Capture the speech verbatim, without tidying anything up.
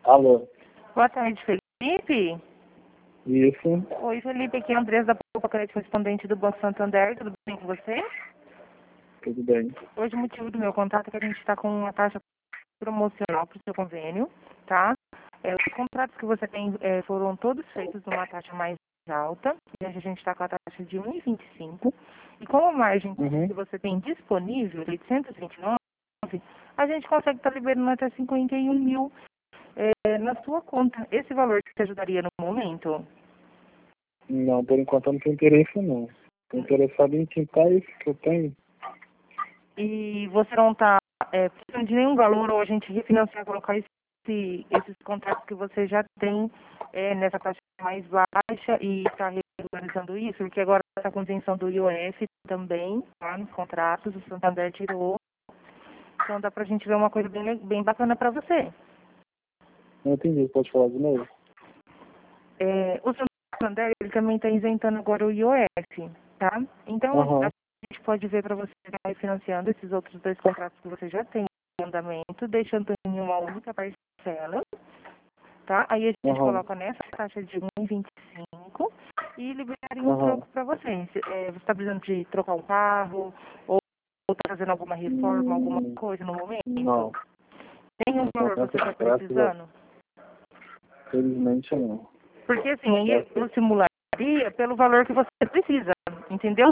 Alô? Boa tarde, Felipe. Isso. Oi, Felipe, aqui é a Andressa da Poupa Crédito, correspondente do Banco Santander. Tudo bem com você? Tudo bem. Hoje o motivo do meu contato é que a gente está com uma taxa promocional para o seu convênio, tá? É, os contratos que você tem é, foram todos feitos numa taxa mais alta, e hoje a gente está com a taxa de um vírgula vinte e cinco. E com a margem Uhum. que você tem disponível, oitocentos e vinte e nove, a gente consegue estar liberando até cinquenta e um mil é, na sua conta. Esse valor que te ajudaria no momento? Não, por enquanto eu não tenho interesse não. Estou interessado em tentar isso que eu tenho. E você não está é, precisando de nenhum valor ou a gente refinanciar, colocar esse, esses contratos que você já tem é, nessa taxa mais baixa e está regularizando isso, porque agora está com isenção do I O F também, tá, nos contratos, o Santander tirou. Então dá para a gente ver uma coisa bem, bem bacana para você. Não entendi, pode falar de novo? É, o Santander ele também está isentando agora o I O F, tá? Então Aham. a gente pode ver para você estar refinanciando esses outros dois contratos que você já tem em andamento, deixando em uma única parcela, tá? Aí a gente Aham. coloca nessa taxa de um vírgula vinte e cinco e liberaria um Aham. troco para você. Se, é, você está precisando de trocar um carro ou está fazendo alguma reforma, alguma Hum, coisa no momento? não. Nenhum Não, valor você está graças a precisando? felizmente não. Porque assim, aí Graças eu simularia pelo valor que você precisa, entendeu?